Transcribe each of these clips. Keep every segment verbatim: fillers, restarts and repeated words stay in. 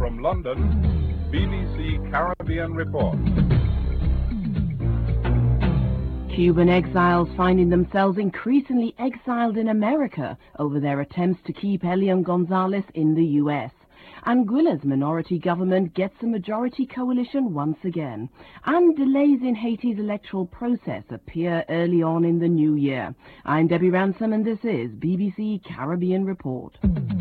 From London, B B C Caribbean Report. Cuban exiles finding themselves increasingly exiled in America over their attempts to keep Elian Gonzalez in the U S. Anguilla's minority government gets a majority coalition once again, and delays in Haiti's electoral process appear early on in the new year. I'm Debbie Ransom, and this is B B C Caribbean Report.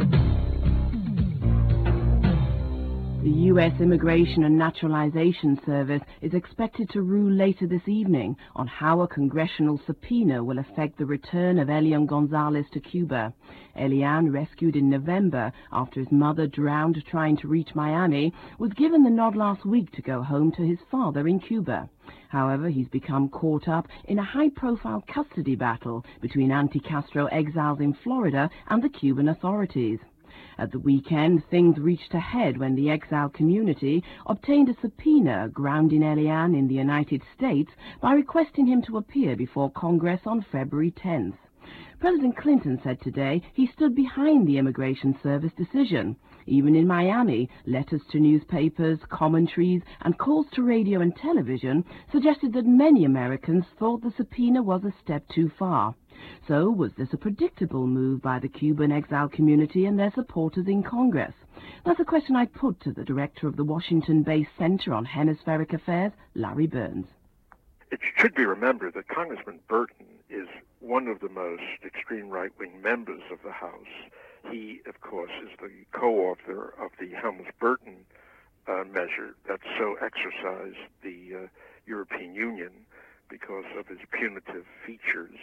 The U S Immigration and Naturalization Service is expected to rule later this evening on how a congressional subpoena will affect the return of Elian Gonzalez to Cuba. Elian, rescued in November after his mother drowned trying to reach Miami, was given the nod last week to go home to his father in Cuba. However, he's become caught up in a high-profile custody battle between anti-Castro exiles in Florida and the Cuban authorities. At the weekend, things reached a head when the exile community obtained a subpoena grounding Elian in the United States by requesting him to appear before Congress on February tenth. President Clinton said today he stood behind the Immigration Service decision. Even in Miami, letters to newspapers, commentaries, and calls to radio and television suggested that many Americans thought the subpoena was a step too far. So, was this a predictable move by the Cuban exile community and their supporters in Congress? That's a question I put to the director of the Washington-based Center on Hemispheric Affairs, Larry Burns. It should be remembered that Congressman Burton is one of the most extreme right-wing members of the House. He, of course, is the co-author of the Helms-Burton uh, measure that so exercised the uh, European Union because of his punitive features.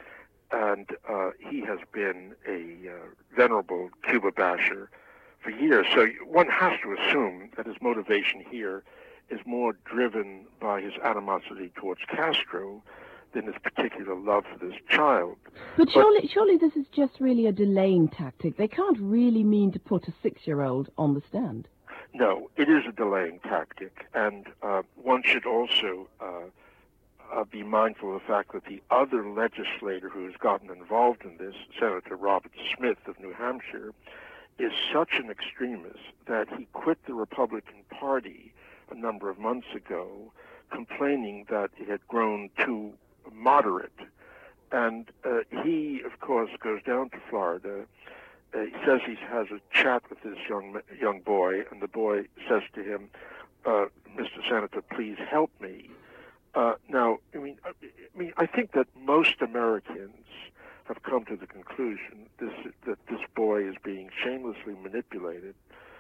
And uh, he has been a uh, venerable Cuba basher for years. So one has to assume that his motivation here is more driven by his animosity towards Castro than his particular love for this child. But, but surely, surely this is just really a delaying tactic. They can't really mean to put a six-year-old on the stand. No, it is a delaying tactic. And uh, one should also uh, uh, be mindful of the fact that the other legislator who has gotten involved in this, Senator Robert Smith of New Hampshire, is such an extremist that he quit the Republican Party a number of months ago, complaining that it had grown too moderate. And uh, he, of course, goes down to Florida. Uh, he says he has a chat with this young young boy, and the boy says to him, uh, Mister Senator, please help me. Uh, now, I mean, I, I mean, I think that most Americans have come to the conclusion this, that this boy is being shamelessly manipulated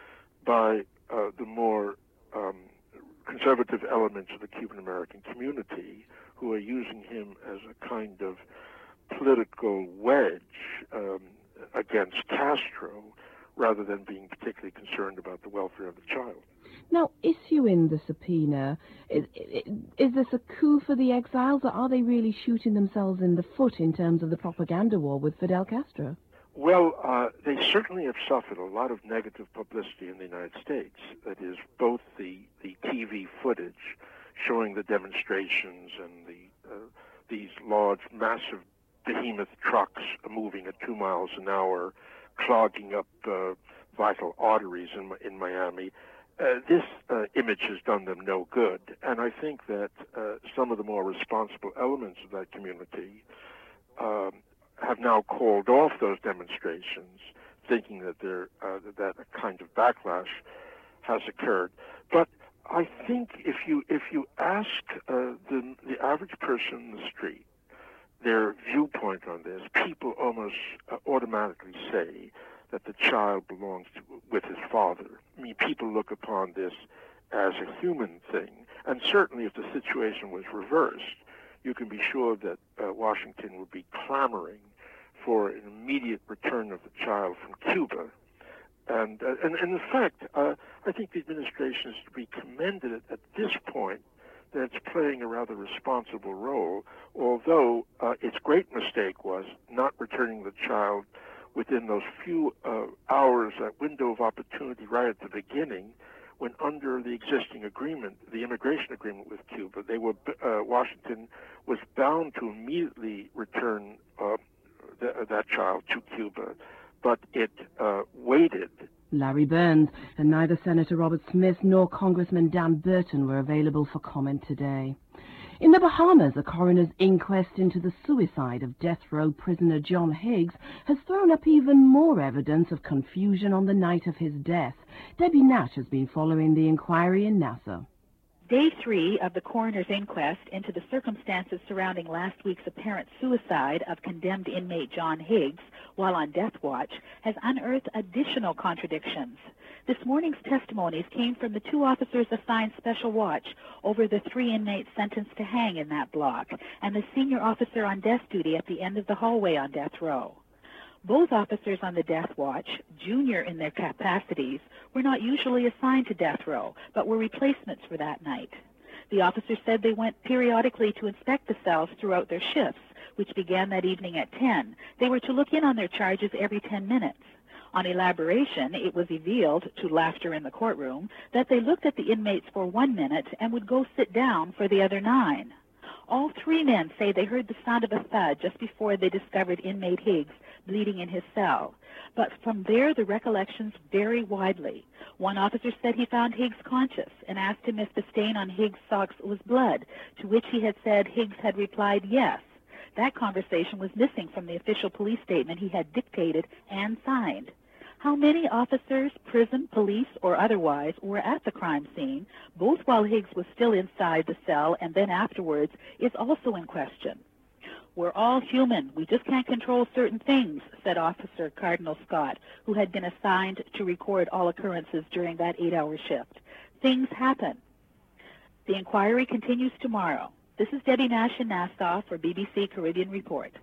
by uh, the more um, conservative elements of the Cuban-American community, who are using him as a kind of political wedge um, against Castro, rather than being particularly concerned about the welfare of the child. Now, issuing the subpoena, is, is this a coup for the exiles, or are they really shooting themselves in the foot in terms of the propaganda war with Fidel Castro? Well, uh, they certainly have suffered a lot of negative publicity in the United States. That is, both the, the T V footage showing the demonstrations and the uh, these large, massive behemoth trucks moving at two miles an hour, clogging up uh, vital arteries in, in Miami. Uh, this uh, image has done them no good, and I think that uh, some of the more responsible elements of that community um, have now called off those demonstrations, thinking that there uh, that a kind of backlash has occurred. But I think if you if you ask uh, the the average person in the street their viewpoint on this, people almost uh, automatically say that the child belongs to, with his father. I mean, people look upon this as a human thing, and certainly if the situation was reversed, you can be sure that uh, Washington would be clamoring for an immediate return of the child from Cuba. And, uh, and, and in fact, uh, I think the administration is to be commended at, at this point that it's playing a rather responsible role, although uh, its great mistake was not returning the child within those few uh, hours, that window of opportunity right at the beginning, when under the existing agreement, the immigration agreement with Cuba, they were uh, Washington was bound to immediately return uh, th- that child to Cuba, but it uh, waited Larry Burns, and neither Senator Robert Smith nor Congressman Dan Burton were available for comment today. In the Bahamas, a coroner's inquest into the suicide of death row prisoner John Higgs has thrown up even more evidence of confusion on the night of his death. Debbie Nash has been following the inquiry in Nassau. Day three of the coroner's inquest into the circumstances surrounding last week's apparent suicide of condemned inmate John Higgs while on death watch has unearthed additional contradictions. This morning's testimonies came from the two officers assigned special watch over the three inmates sentenced to hang in that block and the senior officer on desk duty at the end of the hallway on death row. Both officers on the death watch, junior in their capacities, were not usually assigned to death row, but were replacements for that night. The officers said they went periodically to inspect the cells throughout their shifts, which began that evening at ten. They were to look in on their charges every ten minutes. On elaboration, it was revealed, to laughter in the courtroom, that they looked at the inmates for one minute and would go sit down for the other nine. All three men say they heard the sound of a thud just before they discovered inmate Higgs bleeding in his cell. But from there, the recollections vary widely. One officer said he found Higgs conscious and asked him if the stain on Higgs' socks was blood, to which he had said Higgs had replied yes. That conversation was missing from the official police statement he had dictated and signed. How many officers, prison, police, or otherwise, were at the crime scene, both while Higgs was still inside the cell and then afterwards, is also in question. We're all human. We just can't control certain things, said Officer Cardinal Scott, who had been assigned to record all occurrences during that eight-hour shift. Things happen. The inquiry continues tomorrow. This is Debbie Nash in Nassau for B B C Caribbean Report.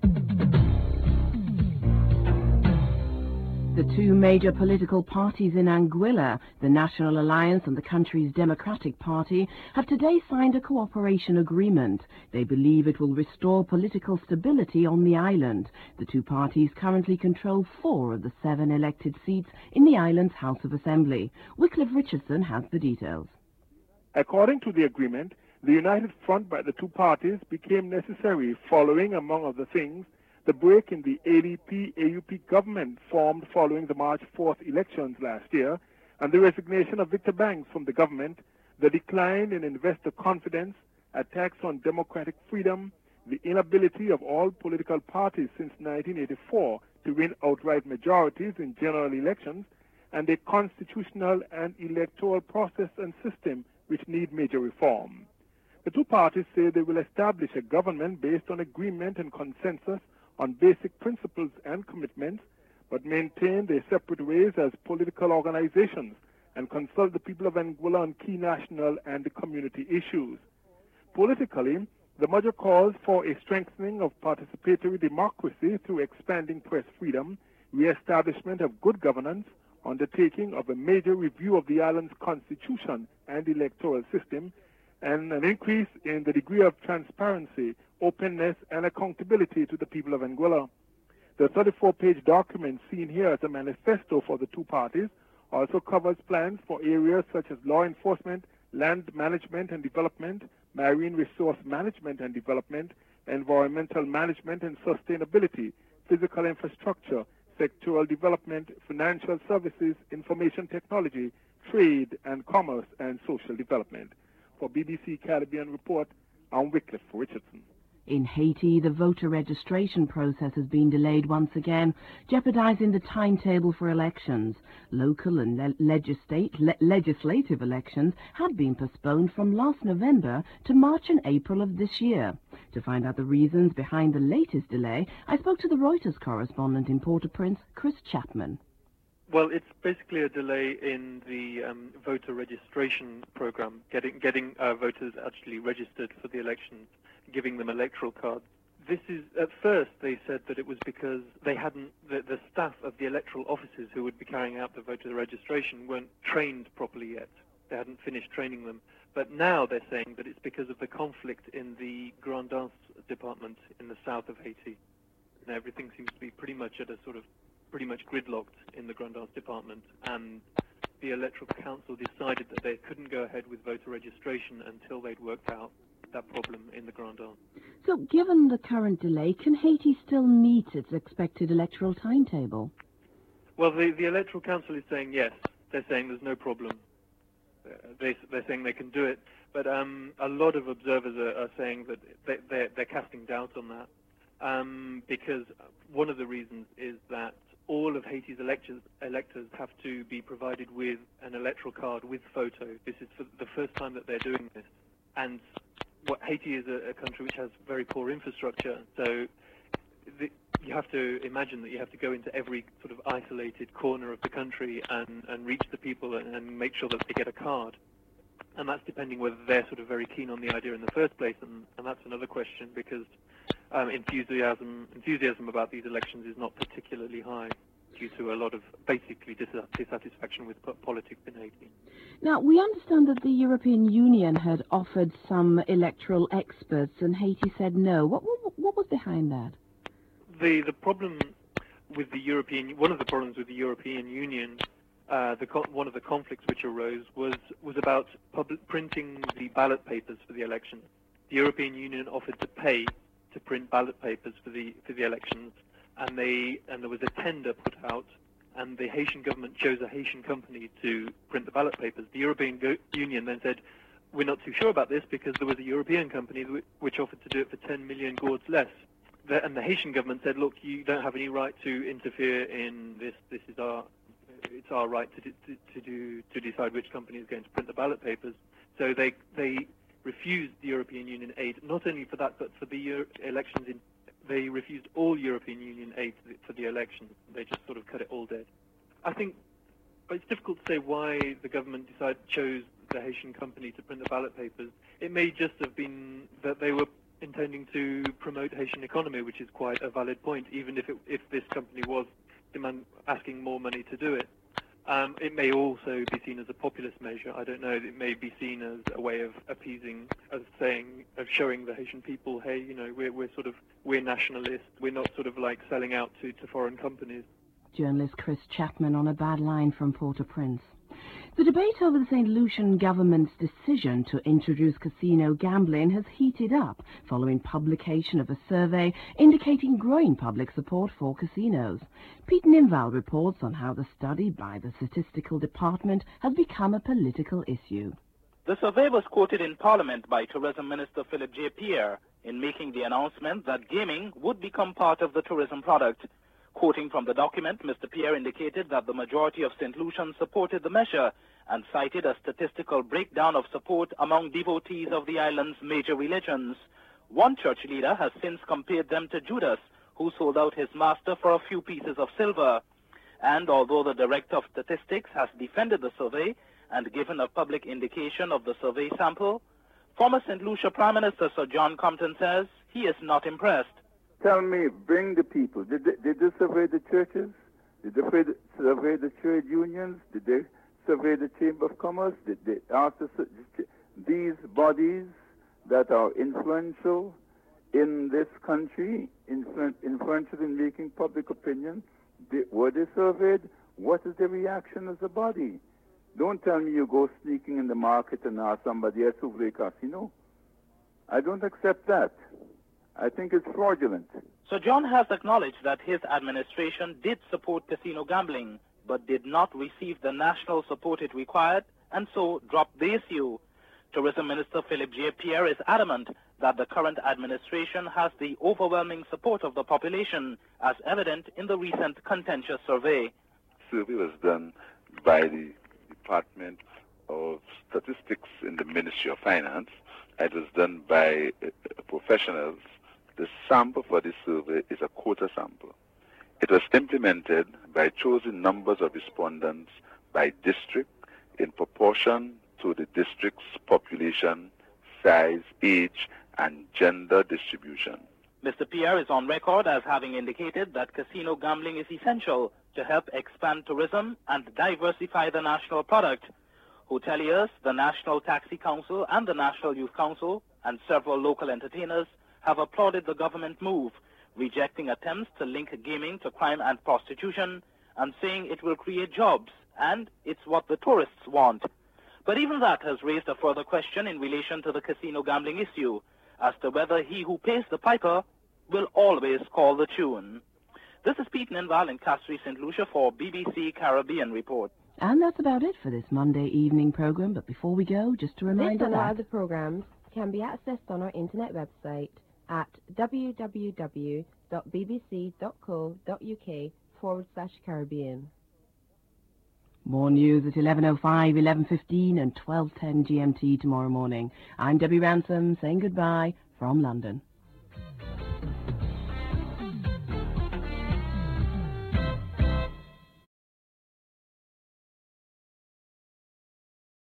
The two major political parties in Anguilla, the National Alliance and the country's Democratic Party, have today signed a cooperation agreement. They believe it will restore political stability on the island. The two parties currently control four of the seven elected seats in the island's House of Assembly. Wycliffe Richardson has the details. According to the agreement, the united front by the two parties became necessary following, among other things, the break in the A D P A U P government formed following the March fourth elections last year, and the resignation of Victor Banks from the government, the decline in investor confidence, attacks on democratic freedom, the inability of all political parties since nineteen eighty-four to win outright majorities in general elections, and a constitutional and electoral process and system which need major reform. The two parties say they will establish a government based on agreement and consensus on basic principles and commitments, but maintain their separate ways as political organizations and consult the people of Anguilla on key national and community issues. Politically, the merger calls for a strengthening of participatory democracy through expanding press freedom, re-establishment of good governance, undertaking of a major review of the island's constitution and electoral system, and an increase in the degree of transparency, openness, and accountability to the people of Anguilla. The thirty-four page document seen here as a manifesto for the two parties also covers plans for areas such as law enforcement, land management and development, marine resource management and development, environmental management and sustainability, physical infrastructure, sectoral development, financial services, information technology, trade and commerce, and social development. For B B C Caribbean Report, I'm Wycliffe Richardson. In Haiti, the voter registration process has been delayed once again, jeopardizing the timetable for elections. Local and le legislate le legislative elections had been postponed from last November to March and April of this year. To find out the reasons behind the latest delay, I spoke to the Reuters correspondent in Port-au-Prince, Chris Chapman. Well, it's basically a delay in the um, voter registration program, getting getting uh, voters actually registered for the elections, giving them electoral cards. This is, at first, they said that it was because they hadn't, the, the staff of the electoral offices who would be carrying out the voter registration weren't trained properly yet. They hadn't finished training them. But now they're saying that it's because of the conflict in the Grand Anse department in the south of Haiti. And everything seems to be pretty much at a sort of pretty much gridlocked in the Grand Anse department, and the Electoral Council decided that they couldn't go ahead with voter registration until they'd worked out that problem in the Grand Anse. So, given the current delay, can Haiti still meet its expected electoral timetable? Well, the, the Electoral Council is saying yes. They're saying there's no problem. Uh, they, they're saying they can do it. But um, a lot of observers are, are saying that they, they're, they're casting doubt on that um, because one of the reasons is that all of Haiti's electors, electors have to be provided with an electoral card with photo. This is for the first time that they're doing this. And what Haiti is a, a country which has very poor infrastructure, so the, you have to imagine that you have to go into every sort of isolated corner of the country and, and reach the people and, and make sure that they get a card. And that's depending whether they're sort of very keen on the idea in the first place, and, and that's another question because um, enthusiasm enthusiasm about these elections is not particularly high due to a lot of basically dis dissatisfaction with po politics in Haiti. Now, we understand that the European Union had offered some electoral experts and Haiti said no. What, what, what was behind that? The, the problem with the European, one of the problems with the European Union, uh, the, one of the conflicts which arose was, was about public printing the ballot papers for the elections. The European Union offered to pay to print ballot papers for the, for the elections, and they and there was a tender put out, and the Haitian government chose a Haitian company to print the ballot papers. The European Go Union then said, we're not too sure about this because there was a European company which offered to do it for ten million gourds less. The, and the Haitian government said, look, you don't have any right to interfere in this. This is our, it's our right to, to, to, do, to decide which company is going to print the ballot papers. So they, they refused the European Union aid, not only for that, but for the Euro elections in They refused all European Union aid for the elections. They just sort of cut it all dead. I think, but it's difficult to say why the government decided chose the Haitian company to print the ballot papers. It may just have been that they were intending to promote Haitian economy, which is quite a valid point, even if it, if this company was demand, asking more money to do it. Um, it may also be seen as a populist measure. I don't know. It may be seen as a way of appeasing, of saying, of showing the Haitian people, hey, you know, we're, we're sort of, we're nationalists. We're not sort of like selling out to, to foreign companies. Journalist Chris Chapman on a bad line from Port-au-Prince. The debate over the Saint Lucian government's decision to introduce casino gambling has heated up following publication of a survey indicating growing public support for casinos. Pete Nimval reports on how the study by the Statistical Department has become a political issue. The survey was quoted in Parliament by Tourism Minister Philip J. Pierre in making the announcement that gaming would become part of the tourism product. Quoting from the document, Mister Pierre indicated that the majority of Saint Lucians supported the measure and cited a statistical breakdown of support among devotees of the island's major religions. One church leader has since compared them to Judas, who sold out his master for a few pieces of silver. And although the Director of Statistics has defended the survey and given a public indication of the survey sample, former Saint Lucia Prime Minister Sir John Compton says he is not impressed. Tell me, bring the people. Did they, did they survey the churches? Did they survey the trade unions? Did they survey the Chamber of Commerce? Did they ask the, these bodies that are influential in this country, influ, influential in making public opinion, they, were they surveyed? What is their reaction as a body? Don't tell me you go sneaking in the market and ask somebody else to play casino. I don't accept that. I think it's fraudulent. Sir John has acknowledged that his administration did support casino gambling, but did not receive the national support it required, and so dropped the issue. Tourism Minister Philip J. Pierre is adamant that the current administration has the overwhelming support of the population, as evident in the recent contentious survey. The survey was done by the Department of Statistics in the Ministry of Finance. It was done by uh, professionals. The sample for this survey is a quota sample. It was implemented by choosing numbers of respondents by district in proportion to the district's population, size, age, and gender distribution. Mister Pierre is on record as having indicated that casino gambling is essential to help expand tourism and diversify the national product. Hoteliers, the National Taxi Council, and the National Youth Council, and several local entertainers have applauded the government move, rejecting attempts to link gaming to crime and prostitution, and saying it will create jobs, and it's what the tourists want. But even that has raised a further question in relation to the casino gambling issue, as to whether he who pays the piper will always call the tune. This is Pete Ninval in Castries, Saint Lucia for B B C Caribbean Report. And that's about it for this Monday evening program. But before we go, just a reminder This and that our other programs can be accessed on our internet website at www.bbc.co.uk forward slash Caribbean. More news at eleven oh five, eleven fifteen and twelve ten G M T tomorrow morning. I'm Debbie Ransom saying goodbye from London.